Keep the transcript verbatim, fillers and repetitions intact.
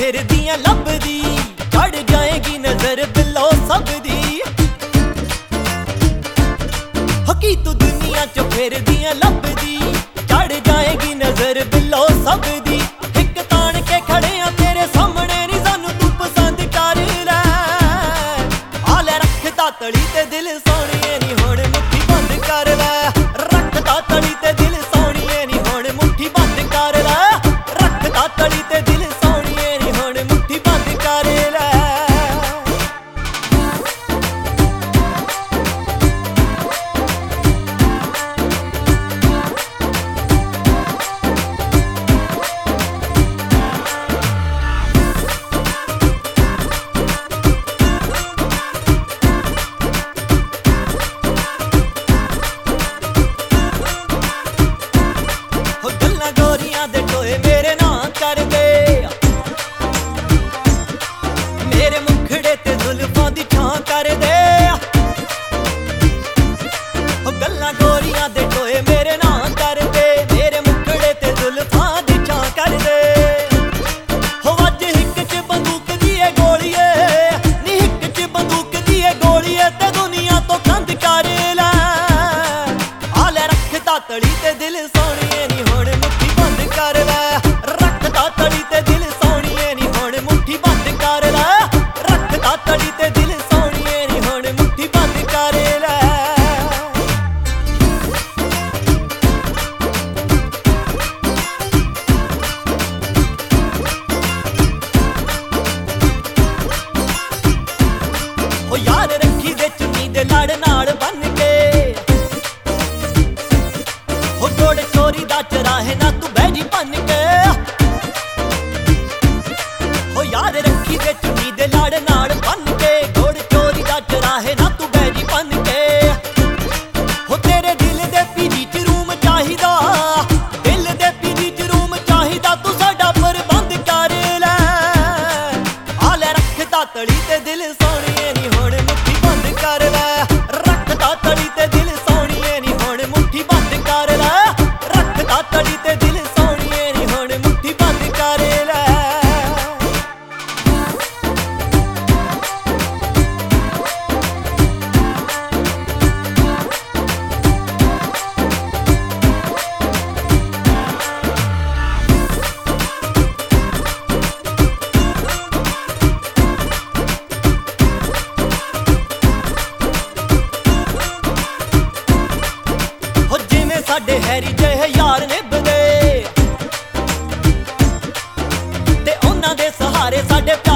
फिरदियां लभदी, चढ़ जाएगी नजर बिलो सबदी। की तू दुनिया चो फिरदियां लभदी, चढ़ जाएगी नजर बिलो सबदी। हिक तान के खड़े आ तेरे सामने नी सानू तू पसंद कर लै। आले रखदा तली ते दिल सोहणिए नी हुण मुट्ठी बंद कर लै। रखदा तली ते दिल सोहणिए नी हुण मुट्ठी बंद कर लै। रखदा तली ते दिल सोहणिए नी हुण मुट्ठी बंद कर लै। मेरे ना कर दे मेरे मुखड़े ते जुल्फां दी छां कर दे। गल्लां गोरियां दे टोए मेरे ना कर दे, मेरे मुखड़े ते जुल्फां दी छां कर दे। हो अज हिक च बंदूक दी ए गोलीए नी, हिक च बंदूक दी ए गोलीए ते दुनिया तो कंध कर लै। आले रखदा तली ते दिल सोहणिए नी हुण मुट्ठी बंद कर लै। रखदा तली ते दिल सोहणिए नी हुण मुट्ठी बंद कर लै। रखदा तली ते दिल सोहणिए नी हुण मुट्ठी बंद कर लै। ओ यार रखी दे चुन्नी दे लड़ नाल बन के, हो जोड़ चोरी दा चराहे ना तू बैजी बन के। हो यार रखी दे चुन्नी दे लड़ नाल बन के, जोड़ चोरी दा चराहे ना तू बैजी बन के। हो तेरे दिल दे पीजी च रूम चाहिदा, दिल दे पीजी च रूम चाहिदा, तू साडा प्रबंध कर लै। आले रखदा तली ते दिल सोहणिए नी हुण मुट्ठी बंद कर लै। रखदा तली ते दिल सोहणिए नी हुण मुट्ठी बंद कर लै। रखदा तली ते दिल सोहणिए नी हुण मुट्ठी बंद कर लै। साडे हैरी जहे यार निभदे ते उन्हां दे सहारे साडे